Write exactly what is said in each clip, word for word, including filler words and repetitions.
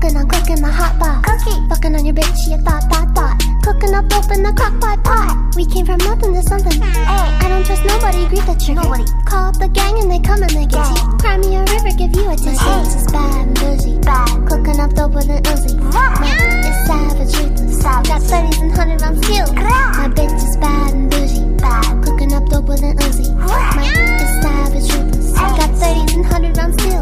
Smoking on cooking the hot pot. Cookie. Fucking on your bitch, she a thought, thought, thought. Cooking up dope in the crock pot, pot. We came from nothing to something. Ay. I don't trust nobody, greet the trigger. Nobody. Call up the gang and they come and they get you. Cry me a river, give you a tissue. My bitch is bad and bougie. Bad. Cooking up dope with an Uzi. My it's savage, ruthless. Savage. Got thirties and hundred round steel. My bitch is bad and bougie. Bad. Cooking up dope with an Uzi. My it's savage, ruthless. Got thirties and hundred round steel.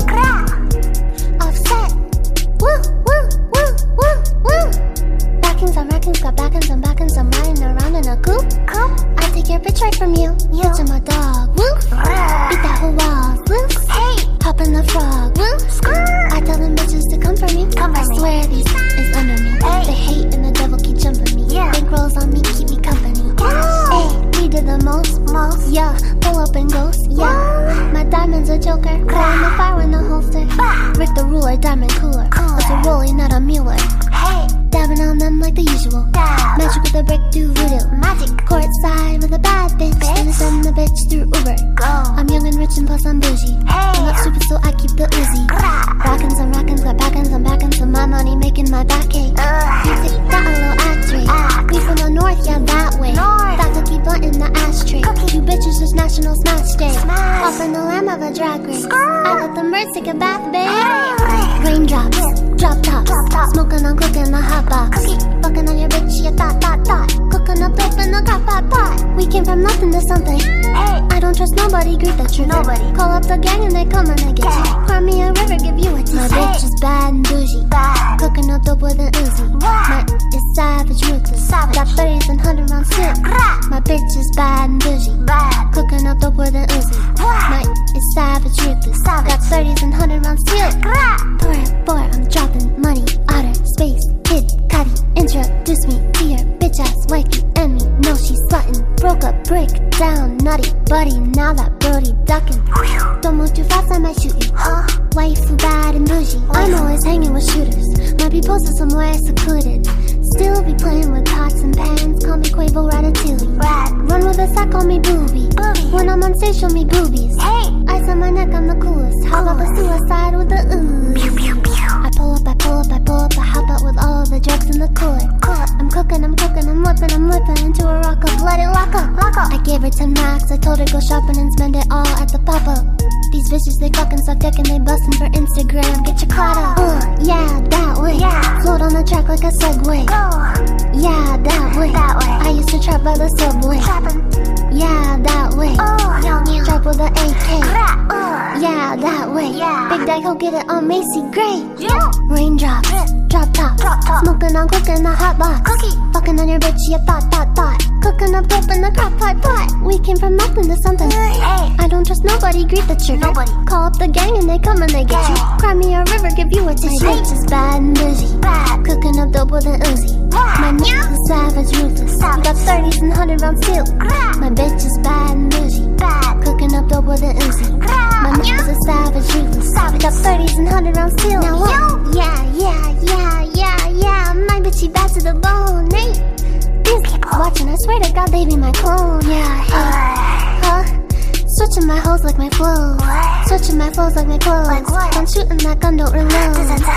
Offset. Woo, woo, woo, woo, woo. Backings on rackings, got backings on backings. I'm riding around in a coupe. I take your bitch right from you. You to my dog. Woo. Beat that whole walls. Woo. Hey. Hop in the frog. Woo. I tell them bitches to come for me. Come for I me. Swear these is under me. Hey. They hate and the devil keep jumping me. Yeah. Big rolls on me, keep me company. Hey. We did the most, most. Yeah. Pull up and ghost. Yeah. My diamond's a joker. Call the fire in the holster. Rick the ruler, diamond cooler. It's a rolling, not a Mueller. Hey. Dabbing on them like the usual. Dab. Magic with a brick, do voodoo. Magic. Courtside with a bad bitch. bitch. Gonna send the bitch through Uber. Go. I'm young and rich and plus I'm bougie. Hey. I'm not stupid so I keep the Uzi. Rackins on rackins, got backins on backins. So my money making my back ache. Uh. You take that a little act-rate. Act. We from the north, yeah that way. North. That cookie blunt in the ashtray. Cookie. You bitches just national smash day. Smash. Off in the lamb of a drag race. Skrr. I let the birds take a bath, babe. Hey. Raindrops. Yeah. Drop top. Drop top. Smoking on cooking the hot box. Cookie. Fucking on your bitch, she a thought, thought, thought. Cooking up dope in the crock pot, pot. We came from nothing to something. Hey. I don't trust nobody, greet the trigger. Nobody. Call up the gang and they come and they get yeah. you. Cry me a river, give you a tissue. My hey. bitch is bad and bougie. Bad. Cooking up dope with an Uzi. What? My is savage, ruthless. Savage. Got thirties and hundred round steel. My bitch is bad and bougie. Bad. Cooking up dope with an Uzi. What? My is savage, ruthless. Savage. Got thirties and hundred round steel. Boy, boy, I'm dropping money. Outer space. Kid Cudi, introduce me to your bitch ass wifey and me. No, she's sluttin'. Broke up, break down, naughty buddy. Now that Brody duckin'. Don't move too fast, I might shoot you. Huh? Waifu bad and bougie. I'm always hanging with shooters. Might be posted somewhere secluded. Still be playing with pots and pans. Call me Quavo Ratatouille. Rat. Run with a sack, call me Booby. Booby. When I'm on stage, show me boobies. Hey. Ice on my neck, I'm the coolest. How about the suicide with the ooze? Pew, pew, pew. I pull up, I pull up, I pull up. I hop out with all of the drugs in the cooler. Cooler. I'm cooking, I'm cooking, I'm whipping, I'm whipping into a rock up. Let it lock up, lock up. I gave her ten racks. I told her go shopping and spend it all at the pop up. These bitches, they fucking suck dick and they bustin' for Instagram. Get your caught up. Uh, yeah, that way. Yeah. Float on the track like a Segway. Go. Yeah, that way. That way. I used to trap by the subway. Trappin'. Yeah, that way. Oh, young, young. Trap with a A K. Uh. Yeah, that way. Yeah. Big Dyke, go get it on Macy Gray. Yeah. Raindrops. Yeah. Drop top. Drop top. Smoking on cooking the hot box. Cookie. Fucking on your bitch, you thought, thought, thought. Cooking up dope in the crock pot, pot. We came from nothing to something. Hey. I don't trust nobody, greet the trigger. Nobody. Call up the gang and they come and they get yeah. you. Cry me a river, give you a tissue. My bitch is bad and bougie. Bad. Cooking up dope with an Uzi. Yeah. My niggas is savage, ruthless. Savage. Got thirties and hundred round steel. Yeah. My bitch is bad and bougie. Bad. Cooking up dope with an Uzi. Yeah. My niggas is savage, ruthless. Savage. Got thirties and hundred round steel. Now what? Yo. Yeah, yeah, yeah, yeah, yeah. My bitch, she bad to the bone, Nate. These people watching, I swear to God, they be my clone. Yeah, hey. Huh? Switching my hoes like my flow. What? Switching my flows like my clothes. Like what? I'm shooting that gun, don't reload.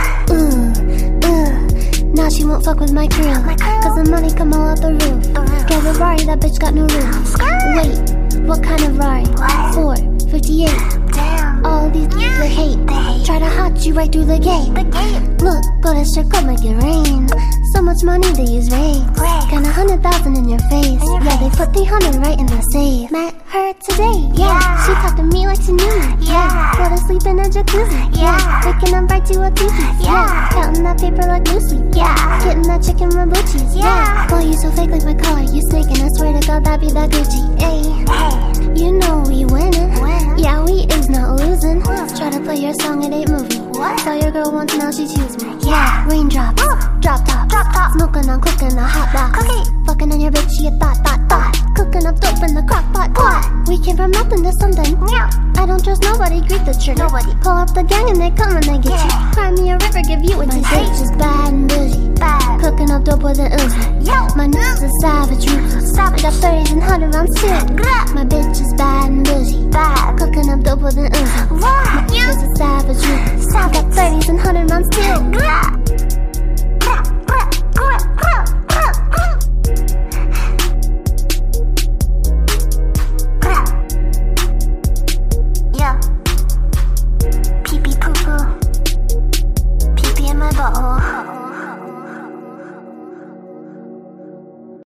Ooh, ooh. Now she won't fuck with my crew. My crew? Cause the money come all out the roof. The roof. Get a Rari, that bitch got no roof. Skirt. Wait, what kind of Rari? What? four fifty-eight. Damn. All these yeah. they hate. They hate. Try to hot you right through the gate. The gate. Look, go to strip club, make it rain. So much money they use rain. Got a hundred thousand in your face. In your yeah, face. They put three hundred right in the safe. Met her today. Yeah. yeah. She talked to me like she knew me. Yeah. yeah. Go to sleep in a jacuzzi. Yeah. yeah. Waking up right to a two-piece. Yeah. yeah. Counting that paper like loosely. Yeah. Getting that chicken Rambuchis. Yeah. yeah. Boy, you so fake like my collar. You snaking. I swear to God, that be that Gucci. Ay. Hey. You know we winning. Win. Yeah, we is not losing. Win. Try to play your song, it ain't moving. What? Saw your girl once, now she choose me. Yeah. Raindrops. Ooh. Drop top. Drop top. Smoking on cooking a hot box. Cookie. Fucking on your bitch, she a thought, thought, thought. Cooking up dope in the crock pot, pot. We came from nothing to something. Yeah. I don't trust nobody, greet the trigger. Nobody. Call up the gang and they come and they get yeah. you. Cry me a river, give you a tissue. My bitch is bad and bougie. Bad. Cooking up dope with an Uzi. Yo. My niggas is savage, ruthless. Savage. Got thirties and hundred round steel. My bitch is bad and bougie. Bad. Cooking up dope with an Uzi. My niggas is savage, ruthless.